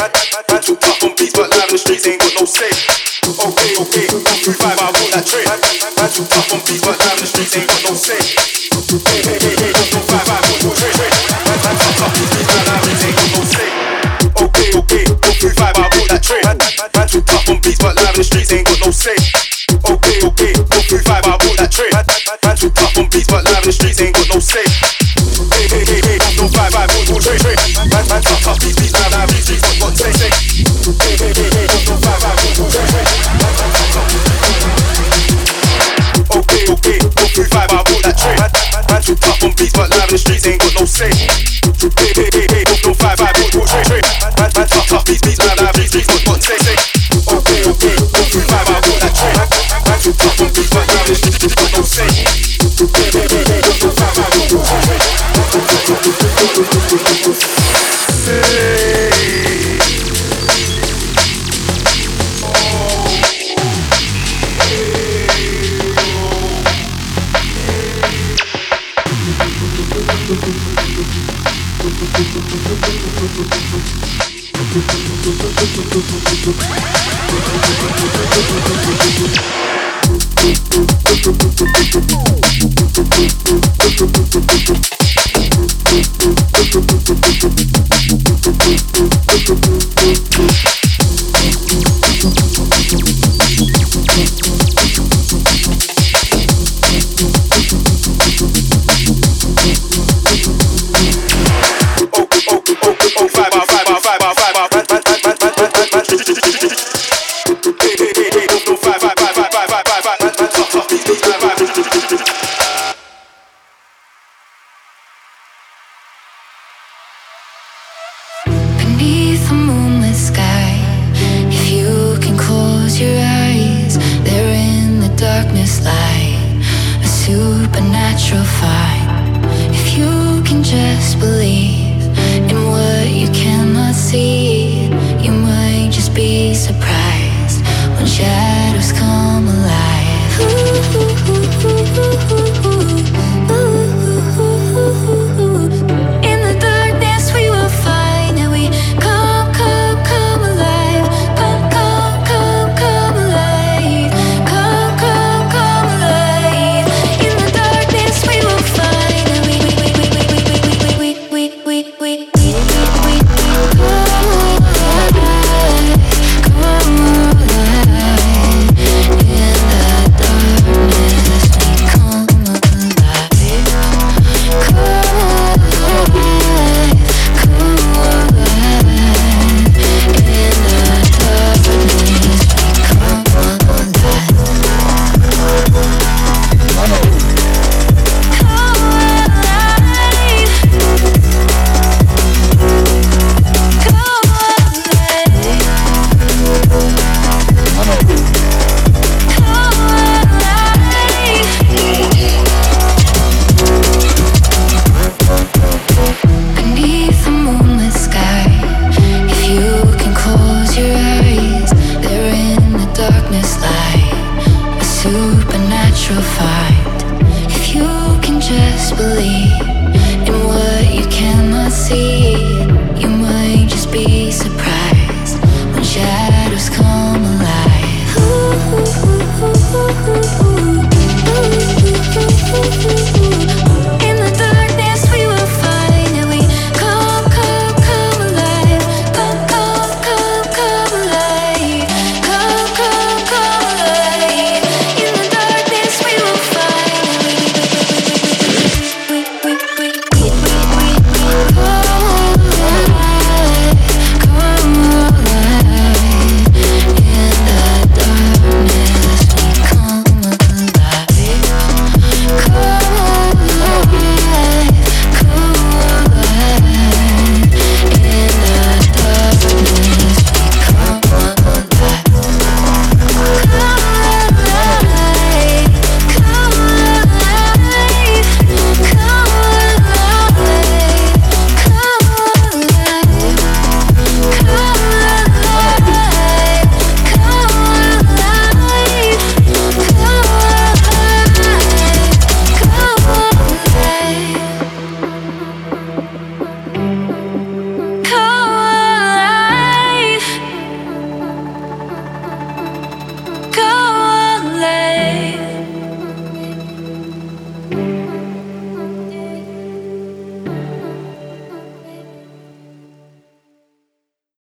Man too tough on beats, but live in the streets ain't got no say. Okay, 135, I want that trade. Man too tough on beats, but live in the streets ain't got no say. Hey, 135, I want your trade. Man too tough on beats, but live in the streets ain't got no say. Okay, 135, I want that trade. Man too tough on beats, but live in the streets ain't got no say. Okay, 135, I want that trade. Man too tough on beats, but live in the streets ain't got no say. Hey, 135, I want your trade. Man tough on beats, live in the streets got no say. Hey, 135, I want your trade. Okay, 135, I want that trade. Man too tough on beats, but live in the streets ain't got no say. Hey, 135, I want your trade. Man tough on beats, live in the streets got no say. Okay, 135, I want that trade. Man too tough on beats, but live in the streets got no say. Hey, 135, I want your trade. Beneath the moonlit sky, if you can close your eyes, there in the darkness lie a supernatural fight. If you can just believe in what you cannot see,